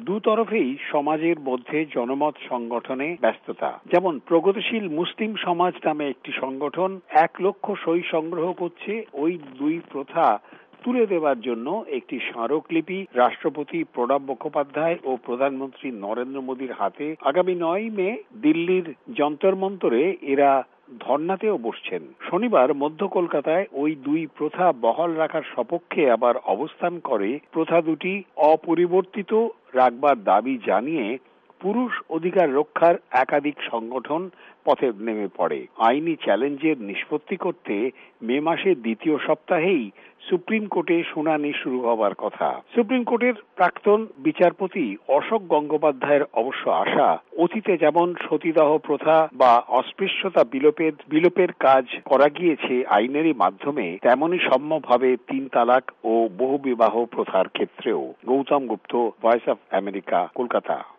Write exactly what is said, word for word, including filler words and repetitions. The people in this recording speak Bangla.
দুতরফেই সমাজের মধ্যে জনমত সংগঠনে ব্যস্ততা। যেমন প্রগতিশীল মুসলিম সমাজ নামে একটি সংগঠন এক লক্ষ সই সংগ্রহ করছে ওই দুই প্রথা তুলে দেওয়ার জন্য একটি স্মারকলিপি রাষ্ট্রপতি প্রণব মুখোপাধ্যায় ও প্রধানমন্ত্রী নরেন্দ্র মোদীর হাতে আগামী নয় মে দিল্লির যন্তর মন্তরে এরা ধর্নাতেও বসছেন। শনিবার মধ্য কলকাতায় ওই দুই প্রথা বহাল রাখার সপক্ষে আবার অবস্থান করে প্রথা দুটি অপরিবর্তিত রাখবার দাবি জানিয়ে পুরুষ অধিকার রক্ষার একাধিক সংগঠন পথে নেমে পড়ে। আইনি চ্যালেঞ্জের নিষ্পত্তি করতে মে মাসের দ্বিতীয় সপ্তাহেই সুপ্রিম কোর্টে শুনানি শুরু হবার কথা। সুপ্রিম কোর্টের প্রাক্তন বিচারপতি অশোক গঙ্গোপাধ্যায়ের অবশ্য আশা, অতীতে যেমন সতীদাহ প্রথা বা অস্পৃশ্যতা বিলোপের বিলোপের কাজ করা গিয়েছে আইনেরই মাধ্যমে, তেমনই সম্ভব হবে তিন তালাক ও বহুবিবাহ প্রথার ক্ষেত্রেও। Gautam Gupta, voice of America, Kolkata.